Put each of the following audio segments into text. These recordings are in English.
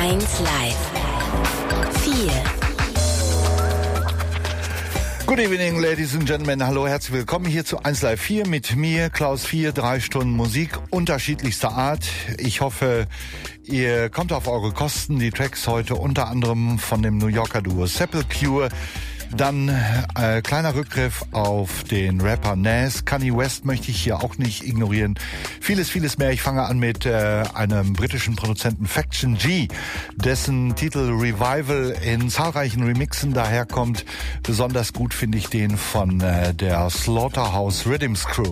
1 Live 4. Good evening, ladies and gentlemen. Hallo, herzlich willkommen hier zu 1 Live 4 mit mir, Klaus 4, 3 Stunden Musik unterschiedlichster Art. Ich hoffe, ihr kommt auf eure Kosten. Die Tracks heute unter anderem von dem New Yorker Duo Sepultura. Dann kleiner Rückgriff auf den Rapper Nas. Kanye West möchte ich hier auch nicht ignorieren. Vieles mehr. Ich fange an mit einem britischen Produzenten Faction G, dessen Titel Revival in zahlreichen Remixen daherkommt. Besonders gut finde ich den von der Slaughterhouse Rhythms Crew.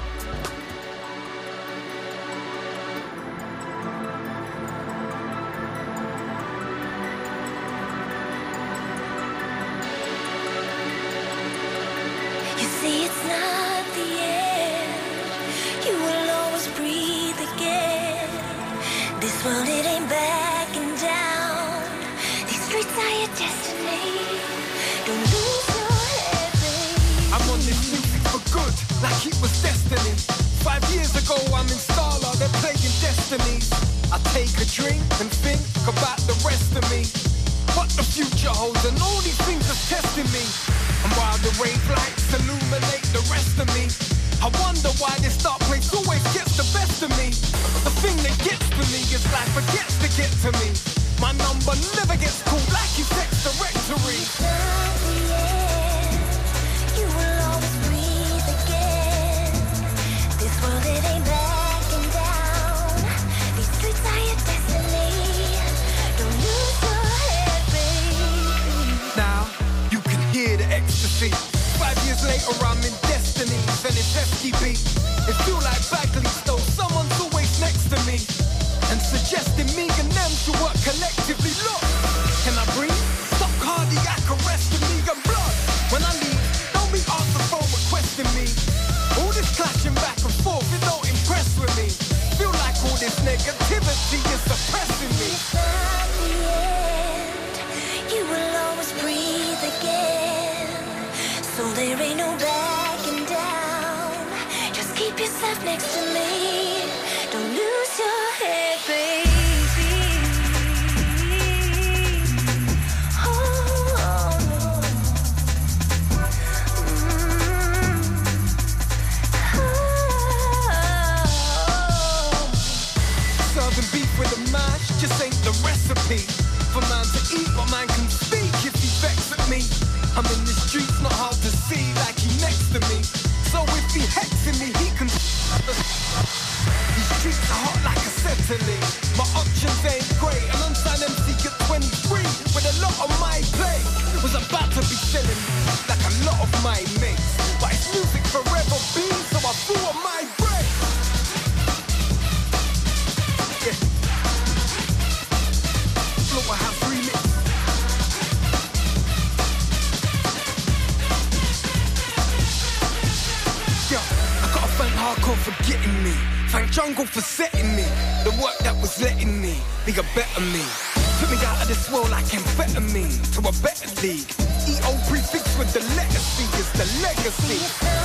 For setting me, the work that was letting me be a better me. Took me out of this world like amphetamine to a better league. EO prefix with the letter C is the legacy.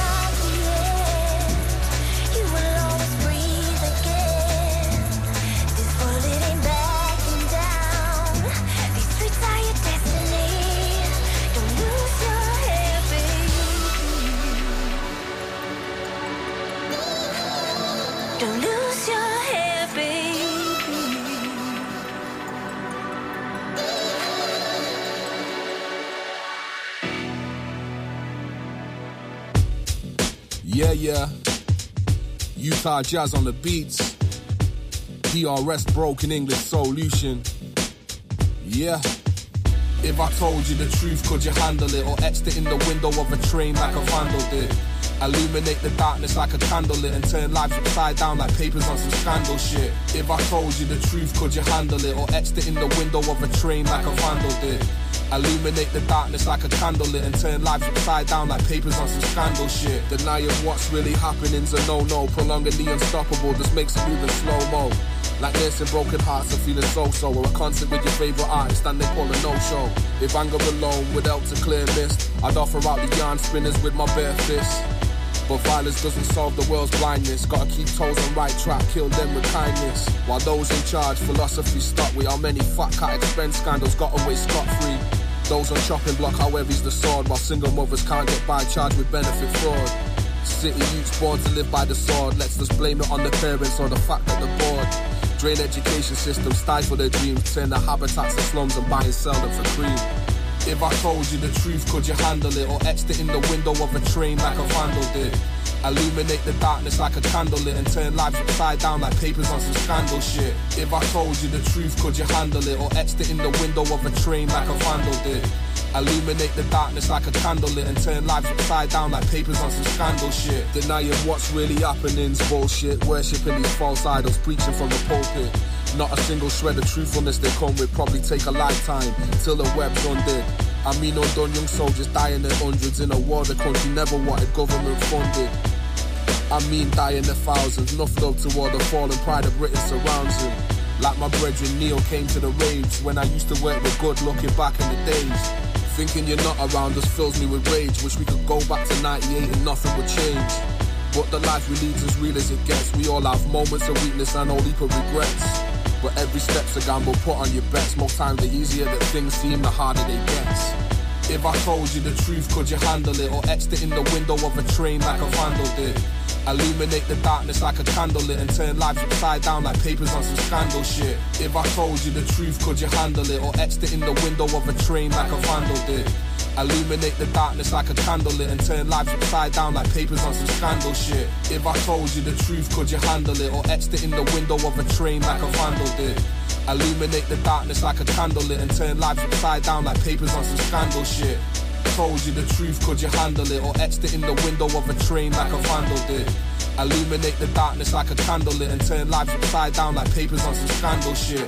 You will always breathe again. This world, it ain't backing down. These streets are your destiny. Don't lose your head, baby. Don't lose. Yeah. Utah Jazz on the beats. DRS Broken English Solution. Yeah. If I told you the truth, could you handle it? Or etched it in the window of a train like a vandal did? Illuminate the darkness like a candlelit and turn lives upside down like papers on some scandal shit. If I told you the truth, could you handle it? Or etched it in the window of a train like a vandal did? Illuminate the darkness like a candlelit and turn lives upside down like papers on some scandal shit. Denying what's really happening's a no-no. Prolonging the unstoppable just makes it move in slow-mo. Like nursing broken hearts and feeling so-so. Or a concert with your favourite artist and they call a no-show. If anger alone would help to clear mist, I'd offer out the yarn spinners with my bare fists. But violence doesn't solve the world's blindness. Gotta keep toes on right track, kill them with kindness. While those in charge, philosophy stuck with how many fat cat expense scandals got away scot-free. Those on chopping block, how heavy's the sword, while single mothers can't get by charged with benefit fraud. City youths born to live by the sword, let's just blame it on the parents or the fact that they're bored. Drain education systems, stifle their dreams, turn their habitats to slums and buy and sell them for cream. If I told you the truth, could you handle it? Or etched it in the window of a train like a vandal did? Illuminate the darkness like a candlelit and turn lives upside down like papers on some scandal shit. If I told you the truth, could you handle it? Or etched it in the window of a train like a vandal did? Illuminate the darkness like a candlelit and turn lives upside down like papers on some scandal shit. Denying what's really happening's bullshit. Worshipping these false idols, preaching from the pulpit. Not a single shred of truthfulness they come with. Probably take a lifetime till the web's undid. I mean undone young soldiers dying in hundreds in a war the country never wanted government funded. I mean dying in thousands. Enough love to all the fallen pride of Britain surrounds him. Like my brethren Neil came to the raves when I used to work with good looking back in the days. Thinking you're not around us fills me with rage. Wish we could go back to 98 and nothing would change. But the life we lead's as real as it gets. We all have moments of weakness and a heap of regrets. But every step's a gamble, put on your bets. Most times the easier that things seem, the harder they get. If I told you the truth, could you handle it? Or etched it in the window of a train like a vandal did? Illuminate the darkness like a candlelit and turn lives upside down like papers on some scandal shit. If I told you the truth, could you handle it? Or etched it in the window of a train like a vandal did? Illuminate the darkness like a candlelit and turn lives upside down like papers on some scandal shit. If I told you the truth, could you handle it? Or etched it in the window of a train like a vandal did? Illuminate the darkness like a candlelit and turn lives upside down like papers on some scandal shit. Told you the truth, could you handle it? Or etched it in the window of a train like a vandal did? Illuminate the darkness like a candlelit and turn lives upside down like papers on some scandal shit.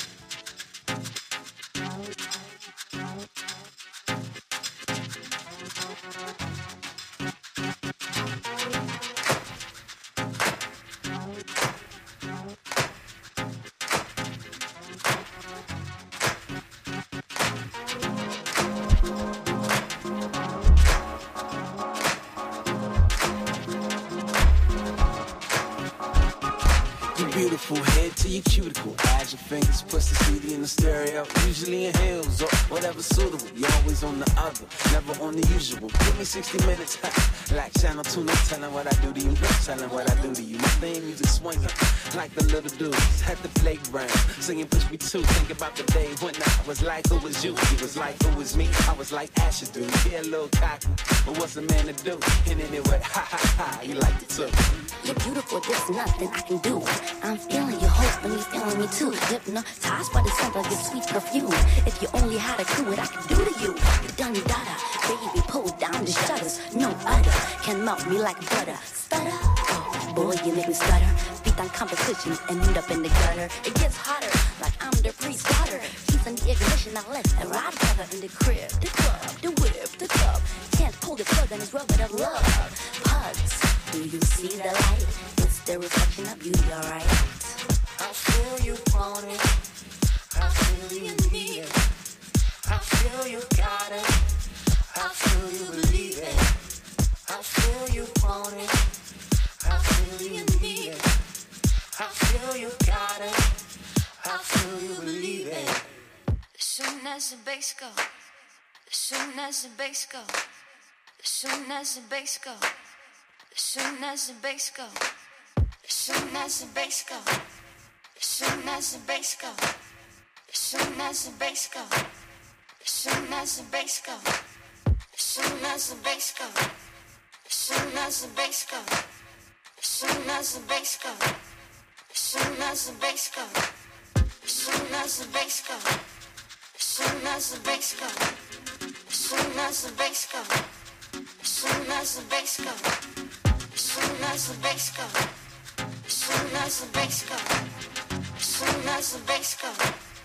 Beautiful head to your cuticle. Add your fingers, push the CD in the stereo. Usually in heels or whatever suitable. You're always on the other, never on the usual. Give me 60 minutes, like Channel 2, no telling what I do to you, no telling what I do to you. My theme music swinging like the little dudes at the playground, singing push me too. Think about the day when I was like, who was you? You was like, who was me? I was like, Asher do. Yeah, a little cocky, but what's a man to do? And anyway, ha ha ha, you like it too. You're beautiful, there's nothing I can do. I'm feeling your host, and you feeling me too. Hypnotized by the scent of your sweet perfume. If you only had a clue what I could do to you. The dun dada, baby, pull down the shutters. No other can melt me like butter. Stutter, oh boy, you make me stutter. Beat down competition and end up in the gutter. It gets hotter, like I'm the priest's daughter. Keep in the ignition, now let's ride together in the crib, the club, the whip, the club. Can't pull the plug on this rubber of love. Pugs, do you see the light? It's the reflection of beauty, alright? I feel you want it. I feel you need it. I feel you got it. I feel you believe it. I feel you want it. I feel you need it. I feel you got it. I feel you believe it. As soon as the bass go, as soon as the bass go, as soon as the bass go, as soon as the bass go, as soon as the bass go, as soon as the bass go, as soon as the bass go, as soon as the bass go, as soon as the bass go, as soon as the bass go, as soon as the bass go, as soon as the bass go, as soon as the bass go, as soon as the bass go, as soon as the bass go, as soon as the bass go, as soon as the bass go, as soon as the bass go, as soon as the bass go, as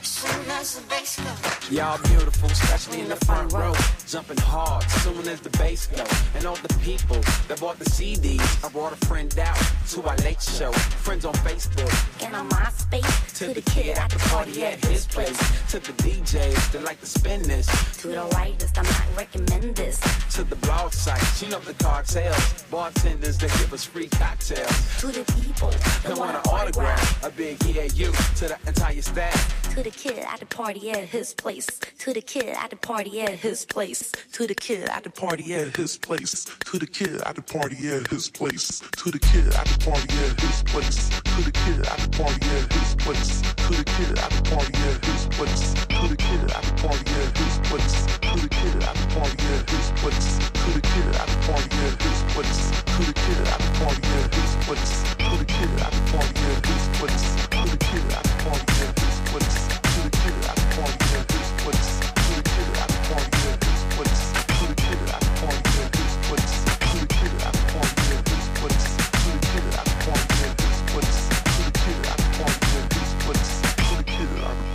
as soon as the bass go. Y'all beautiful, especially in the front row. Jumping hard, soon as the bass go. And all the people that bought the CDs, I brought a friend out to our late show. Friends on Facebook And on MySpace, to the kid at the party at his place. To the DJs that like to spin this. to the writers, I might recommend this. To the blog sites, you know the cartels. Bartenders that give us free cocktails. To the people That want an autograph, a big yeah you. To the entire staff. To the kid at the party at his place. To the kid at the party at his place. To the kid at the Party at his place. To the kid at the party at his place. To the kid at the party at his place. To the kid at the party at his place. To the kid at the party at his place. To the kid at the party at his place. To the kid at the party at his place. To the kid at the party at his place. To the kid at the party at his place. To the kid at the party at his place. To the kid at the party at his place. To the kid at the party at his place. To the kid at the party at his place. To the kid at the party at his place. To the kid at the party at his place. To the kid at the party at his place. To the kid at the party at his place. To the kid at the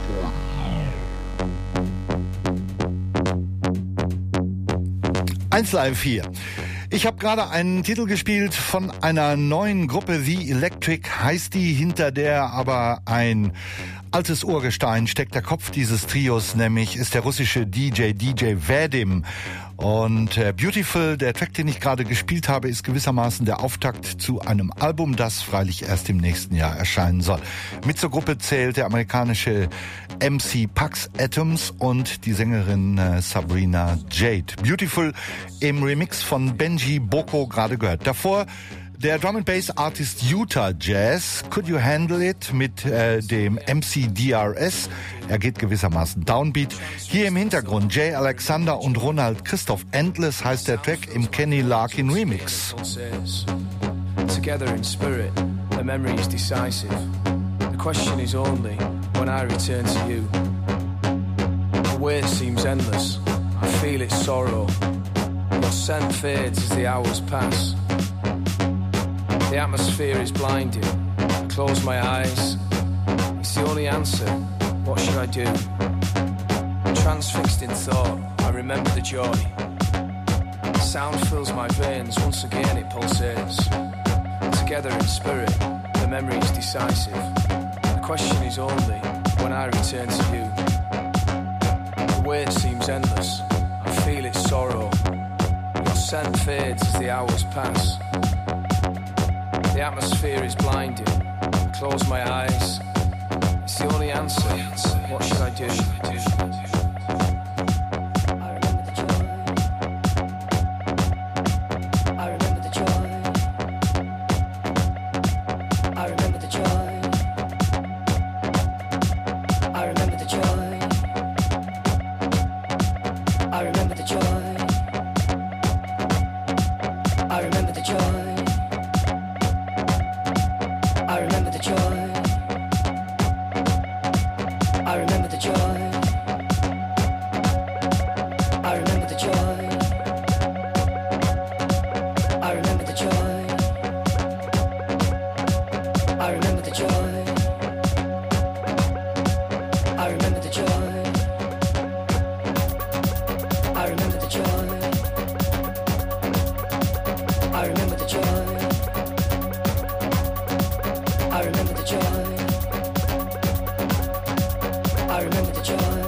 Live 4. Ich habe gerade einen Titel gespielt von einer neuen Gruppe, The Electric heißt die, hinter der aber ein altes Urgestein steckt. Der Kopf dieses Trios nämlich ist der russische DJ Vadim. Und Beautiful, der Track, den ich gerade gespielt habe, ist gewissermaßen der Auftakt zu einem Album, das freilich erst im nächsten Jahr erscheinen soll. Mit zur Gruppe zählt der amerikanische MC Pax Atoms und die Sängerin Sabrina Jade. Beautiful im Remix von Benji Boko gerade gehört. Davor der Drum and Bass Artist Utah Jazz, Could You Handle It, mit dem MC DRS. Er geht gewissermaßen Downbeat. Hier im Hintergrund Jay Alexander und Ronald Christoph. Endless heißt der Track im Kenny Larkin Remix. Together in spirit, the memory is decisive. The question is only when I return to you. The wait seems endless. I feel its sorrow. Your scent fades as the hours pass. The atmosphere is blinding. I close my eyes. It's the only answer. What should I do? Transfixed in thought, I remember the joy. Sound fills my veins, once again it pulsates. Together in spirit, the memory is decisive. The question is only when I return to you. The wait seems endless. I feel its sorrow. Your scent fades as the hours pass. The atmosphere is blinding. I close my eyes. It's the only answer. What should I do? I remember the joy.